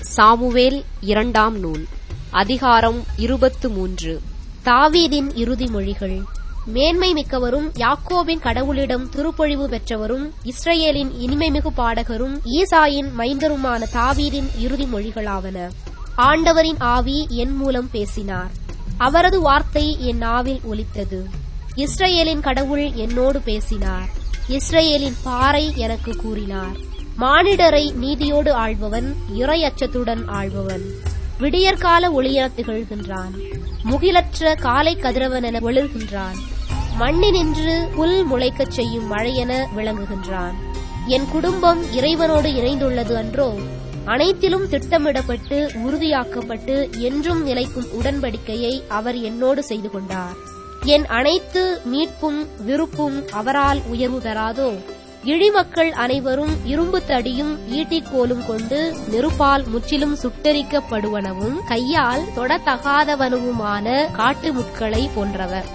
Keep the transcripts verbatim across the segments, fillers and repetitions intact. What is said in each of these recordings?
Samuel இரண்டாம் நூல் அதிகாரம் இருபத்து மூன்று. தாவீதின் இறுதி மொழிகள். மேன்மை மிக்கவரும் யாக்கோபின் கடவுளிடம் திருப்பொழிவு பெற்றவரும் இஸ்ரவேலின் இனிமைமிகு பாடகரும் ஈசாயின் மைந்தருமான தாவீதின் இறுதி மொழிகளாவன. ஆண்டவரின் ஆவி என் மூலம் பேசினார், அவரது வார்த்தை என் நாவில் ஒலித்தது. இஸ்ரவேலின் கடவுள் என்னோடு பேசினார், இஸ்ரவேலின் பாறை எனக்கு கூறினார். மானிடரை நீதியோடு ஆள்பவன், இறை அச்சத்துடன் ஆள்பவன், விடியற்கால ஒளியென திகழ்கின்றான், முகிலற்ற காலை கதிரவனென ஒளிர்கின்றான், மண்ணினின்று புல் முளைக்கச் செய்யும் மழையென விளங்குகின்றான். என் குடும்பம் இறைவனோடு இணைந்துள்ளது அன்றோ? அனைத்திலும் திட்டமிடப்பட்டு உறுதியாக்கப்பட்டு என்றும் நிலைக்கும் உடன்படிக்கையை அவர் என்னோடு செய்து கொண்டார். என் அனைத்து மீட்பும் விருப்பும் அவரால் உயர்வு பெறாதோ? இழிமக்கள் அனைவரும் இரும்பு தடியும் ஈட்டிக்கோலும் கொண்டு நெருப்பால் முற்றிலும் சுட்டெரிக்கப்படுவனவும் கையால் தொடத்தகாதவனவுமான காட்டு முட்களை போன்றவர்.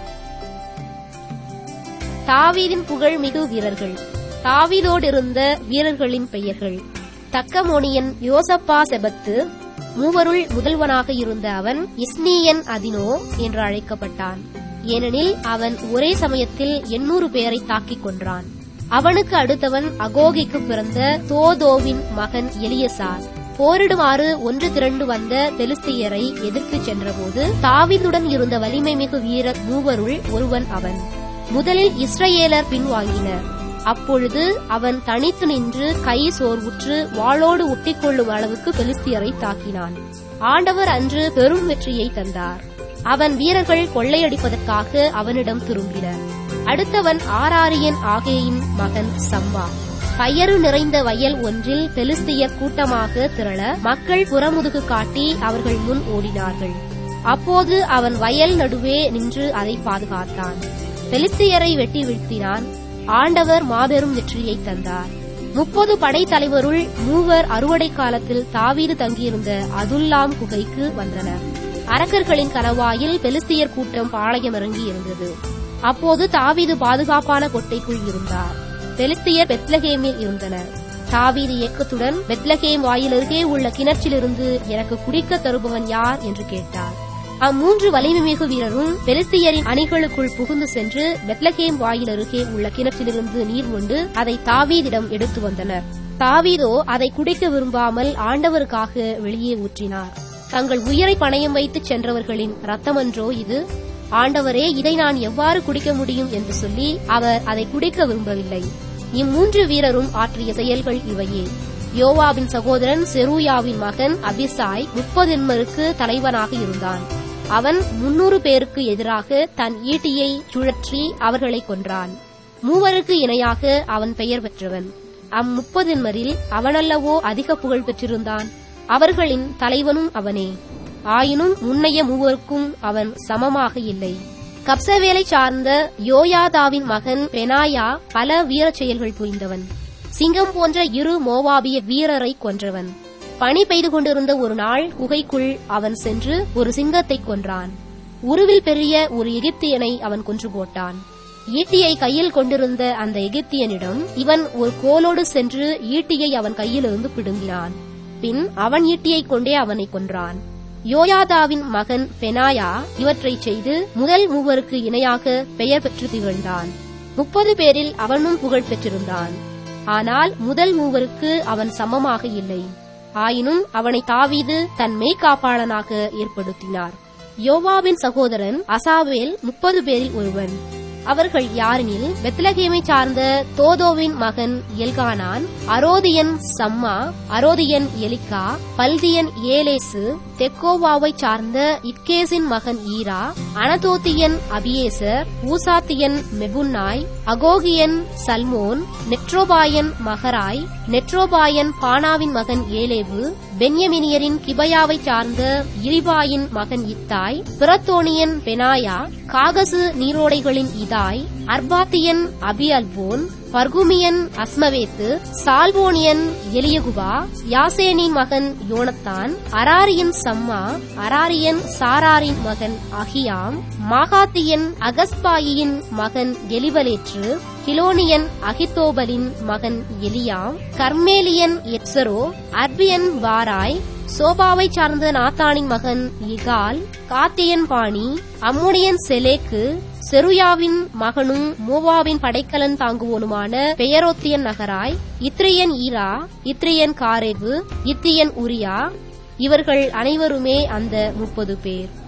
தாவீதின் புகழ்மிகு வீரர்கள். தாவீதோடு இருந்த வீரர்களின் பெயர்கள். தக்கமோனியன் யோசப்பா செபத்து. மூவருள் முதல்வனாக இருந்த அவன் இஸ்னியன் அதினோ என்று அழைக்கப்பட்டான். ஏனெனில் அவன் ஒரே சமயத்தில் எண்ணூறு பேரை தாக்கிக் கொன்றான். அவனுக்கு அடுத்தவன் அகோகிக்கு பிறந்த தோதோவின் மகன் எலியசார். போரிடுமாறு ஒன்று திரண்டு வந்த பெலிஸ்தியரை எதிர்த்துச் சென்றபோது தாவீதுடன் இருந்த வலிமை மிகு வீரர் மூவருள் ஒருவன் அவன். முதலில் இஸ்ரவேலர் பின்வாங்கினர். அப்பொழுது அவன் தனித்து நின்று கை சோர்வுற்று வாளோடு ஒட்டிக்கொள்ளும் அளவுக்கு பெலிஸ்தியரை தாக்கினான். ஆண்டவர் அன்று பெரும் வெற்றியை தந்தார். அவன் வீரர்கள் கொள்ளையடிப்பதற்காக அவனிடம் திரும்பினர். அடுத்தவன் ஆராரியன் ஆகேயின் மகன் சம்பா. பயறு நிறைந்த வயல் ஒன்றில் பெலிஸ்தியர் கூட்டமாக திரள மக்கள் புறமுதுகு காட்டி அவர்கள் முன் ஓடினார்கள். அப்போது அவன் வயல் நடுவே நின்று அதை பாதுகாத்தான். பெலிஸ்தியரை வெட்டி வீழ்த்தினான். ஆண்டவர் மாபெரும் வெற்றியை தந்தார். முப்பது படைத்தலைவருள் மூவர் அறுவடை காலத்தில் தாவீது தங்கியிருந்த அதுல்லாம் குகைக்கு வந்தனர். அரக்கர்களின் கணவாயில் பெலிஸ்தியர் கூட்டம் பாளையமிறங்கி இருந்தது. அப்போது தாவீது பாதுகாப்பான கொட்டைக்குள் இருந்தார். பெலிஸ்தியர் பெத்லகேமில் இருந்தனர். தாவீது ஏக்கத்துடன் பெத்லகேம் வாயிலருகே உள்ள கிணற்றிலிருந்து எனக்கு குடிக்க தருபவன் யார் என்று கேட்டார். அம்மூன்று வலிமைமிகு வீரரும் பெலிஸ்தியரின் அணிகளுக்குள் புகுந்து சென்று பெத்லகேம் வாயிலருகே உள்ள கிணற்றிலிருந்து நீர் கொண்டு அதை தாவீதிடம் எடுத்து வந்தனர். தாவீதோ அதை குடிக்க விரும்பாமல் ஆண்டவருக்காக வெளியே ஊற்றினார். தங்கள் உயிரை பணயம் வைத்து சென்றவர்களின் இரத்தமன்றோ இது? ஆண்டவரே, இதை நான் எவ்வாறு குடிக்க முடியும் என்று சொல்லி அவர் அதை குடிக்க விரும்பவில்லை. இம்மூன்று வீரரும் ஆற்றிய செயல்கள் இவையே. யோவாபின் சகோதரன் செருயாவின் மகன் அபிசாய் முப்பதென்மருக்கு தலைவனாக இருந்தான். அவன் முன்னூறு பேருக்கு எதிராக தன் ஈட்டியை சுழற்றி அவர்களை கொன்றான். மூவருக்கு இணையாக அவன் பெயர் பெற்றவன். அம்முப்பதென்மரில் அவனல்லவோ அதிக புகழ் பெற்றிருந்தான். அவர்களின் தலைவனும் அவனே. ஆயினும் முன்னைய மூவருக்கும் அவன் சமமாக இல்லை. கப்சவேலை சார்ந்த யோயாதாவின் மகன் பெனாயா பல வீரச் செயல்கள் புரிந்தவன். சிங்கம் போன்ற இரு மோவாபிய வீரரை கொன்றவன். பனி பெய்து கொண்டிருந்த ஒரு நாள் குகைக்குள் அவன் சென்று ஒரு சிங்கத்தை கொன்றான். உருவில் பெரிய ஒரு எகிப்தியனை அவன் கொன்று போட்டான். ஈட்டியை கையில் கொண்டிருந்த அந்த எகிப்தியனிடம் இவன் ஒரு கோலோடு சென்று ஈட்டியை அவன் கையிலிருந்து பிடுங்கினான். பின் அவன் ஈட்டியை கொண்டே அவனை கொன்றான். யோயாதாவின் மகன் பெனாயா இவற்றை செய்து முதல் மூவருக்கு இணையாக பெயர் பெற்று திகழ்ந்தான். முப்பது பேரில் அவனும் புகழ் பெற்றிருந்தான். ஆனால் முதல் மூவருக்கு அவன் சமமாக இல்லை. ஆயினும் அவனை தாவீது தன் மெய்காப்பாளனாக ஏற்படுத்தினார். யோவாபின் சகோதரன் அசாவேல் முப்பது பேரில் ஒருவன். அவர்கள் யாரெனில் பெத்லகேமை சார்ந்த தோதோவின் மகன் எல்கானான், அரோதியன் சம்மா, அரோதியன் எலிக்கா, பல்தியன் ஏலேசு, தெக்கோவாவை சார்ந்த இத்கேசின் மகன் ஈரா, அனதோத்தியன் அபியேசர், ஊசாத்தியன் மெபுன்னாய், அகோகியன் சல்மோன், நெட்ரோபாயன் மகராய், நெட்ரோபாயன் பானாவின் மகன் ஏலேவு, பென்யமினியரின் கிபயாவை சார்ந்த இரிபாயின் மகன் இத்தாய், பிரத்தோனியன் பெனாயா, காகசு நீரோடைகளின் இதாய், அர்பாத்தியன் அபியல்போன், பர்குமியன் அஸ்மவேத்து, சால்வோனியன் எலியகுபா, யாசேனின் மகன் யோனத்தான், அராரியன் சம்மா, அராரியன் சாராரின் மகன் அகியாம், மாகாத்தியன் அகஸ்பாயின் மகன் எலிபலேற்று, கிலோனியன் அகித்தோபலின் மகன் எலியாம், கர்மேலியன் எட்சரோ, அர்பியன் வாராய், சோபாவைச் சார்ந்த நாத்தானின் மகன் இகால், காத்தியன் பாணி, அம்முனியன் செலேக்கு, செருயாவின் மகனும் மோவாவின் படைக்கலன் தாங்குவோனுமான பெயரோத்தியன் நகராய், இத்ரியன் ஈரா, இத்ரியன் காரேபு, இத்தியன் உரியா, இவர்கள் அனைவருமே அந்த முப்பது பேர்.